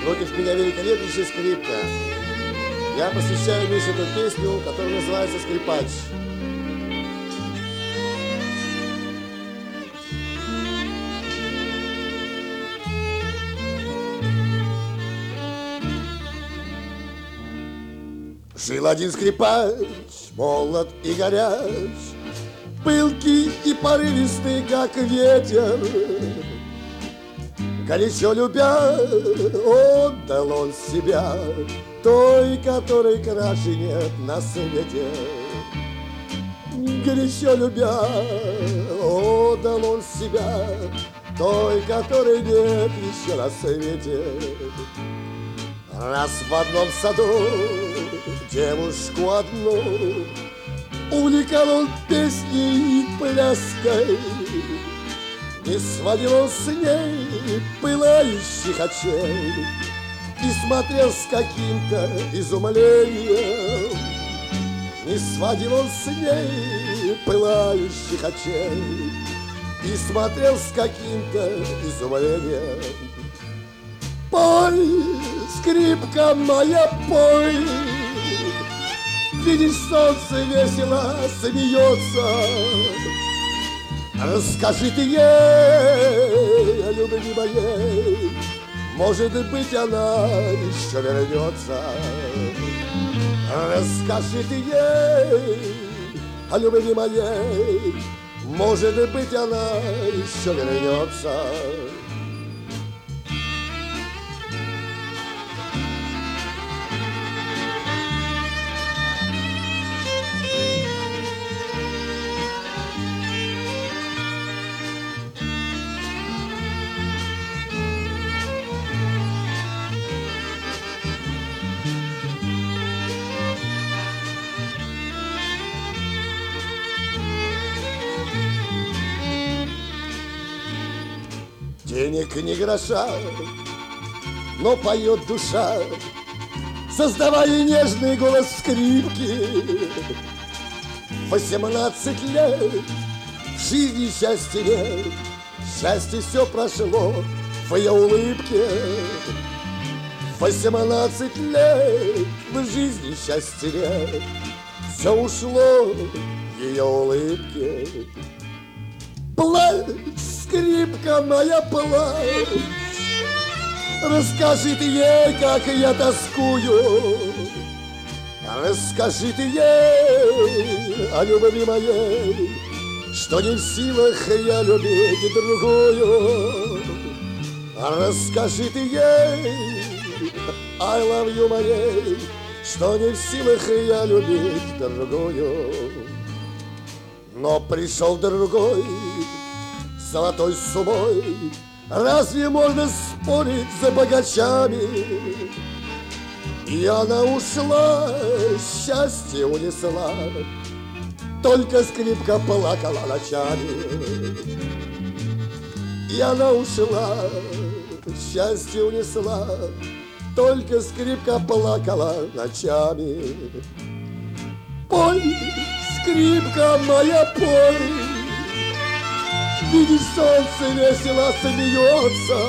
Против меня великолепнейшая скрипка. Я посвящаю Мише эту песню, которая называется «Скрипач». Жил один скрипач, молод и горяч, пылкий и порывистый, как ветер. Горячо любя, отдал он себя той, которой краше нет на свете. Горячо любя, отдал он себя той, которой нет еще на свете. Раз в одном саду девушку одну увлекал он песней и пляской, и сводил он с ней пылающих очей и смотрел с каким-то изумлением. И сводил он с ней пылающих очей и смотрел с каким-то изумлением. Пой, скрипка моя, пой, видишь, солнце весело смеется. Расскажи ты ей о любви моей, может быть, она еще вернется. Расскажи ты ей о любви моей, может быть, она еще вернется. Денег ни гроша, но поет душа, создавая нежный голос скрипки. 18 лет, в жизни счастья нет, счастье все прошло в ее улыбке. 18 лет, в жизни счастья нет, все ушло в ее улыбке. Плачь, скрипка моя, плачь, расскажи ты ей, как я тоскую. Расскажи ты ей о любви моей, что не в силах я любить другую. Расскажи ты ей I love you моей, что не в силах я любить другую. Но пришел другой с золотой сумой, разве можно спорить за богачами? И она ушла, счастье унесла, только скрипка плакала ночами. И она ушла, счастье унесла, только скрипка плакала ночами. Пой, скрипка моя, пой, видишь, солнце весело смеется.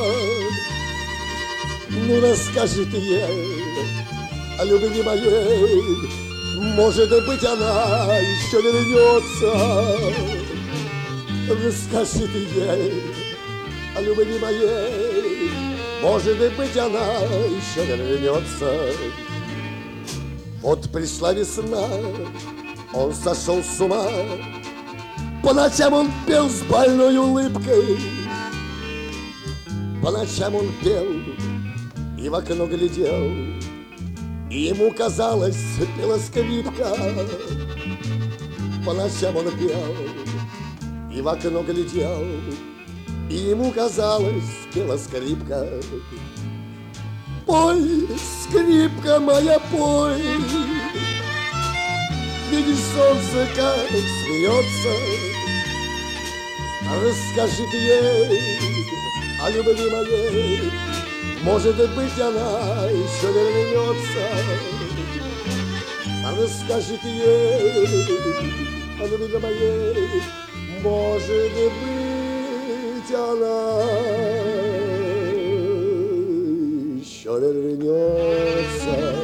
Ну, расскажи ты ей о любви моей, может быть, она еще вернется. Расскажи ты ей о любви моей, может быть, она еще вернется. Вот пришла весна, он сошел с ума, по ночам он пел с больной улыбкой. По ночам он пел и в окно глядел, и ему казалось, пела скрипка. По ночам он пел и в окно глядел, и ему казалось, пела скрипка. Пой, скрипка моя, пой, видишь, солнце как смеется. Расскажи ты ей о любви моей, может быть, она еще вернется. Расскажи ты ей о любви моей, может быть, она еще еще вернется.